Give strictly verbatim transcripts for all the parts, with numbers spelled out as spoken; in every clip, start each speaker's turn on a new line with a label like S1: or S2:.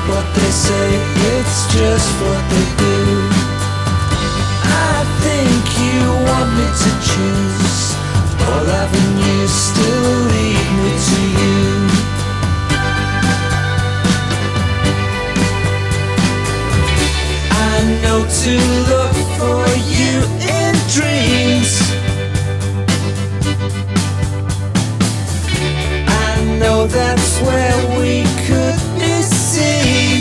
S1: what they say, it's just what they do. I think you want me to choose. All avenues still lead me to you. I know to look for you in dreams. I know that's where we could be seen.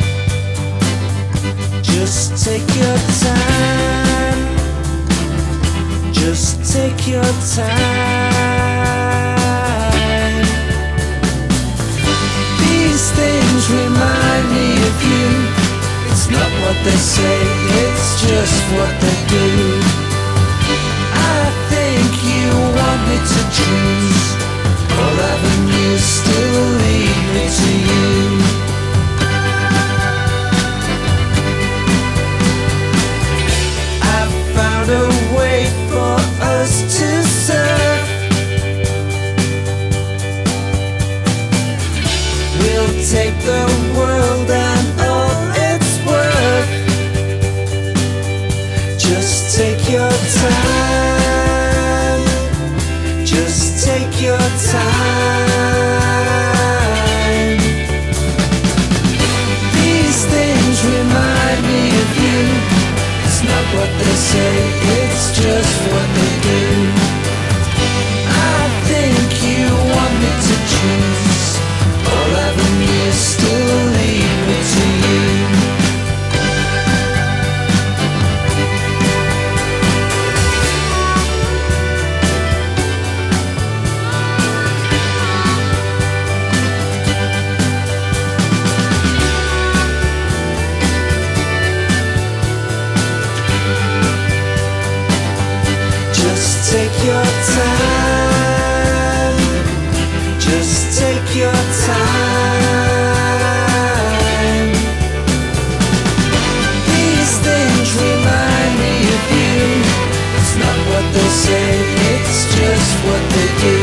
S1: Just take your time. Just take your time. These things remind me of you. It's not what they say, it's just what they do. I think you want me to choose. All avenues still lead me to you. I've found a way for us to serve. We'll take the world and all its worth. Just take your time. Just take your time. These things remind me of you. It's not what they say, it's just what they do. I think you want me to choose. All avenues still lead me to you. Just take your time. Just take your time. These things remind me of you. It's not what they say, it's just what they do.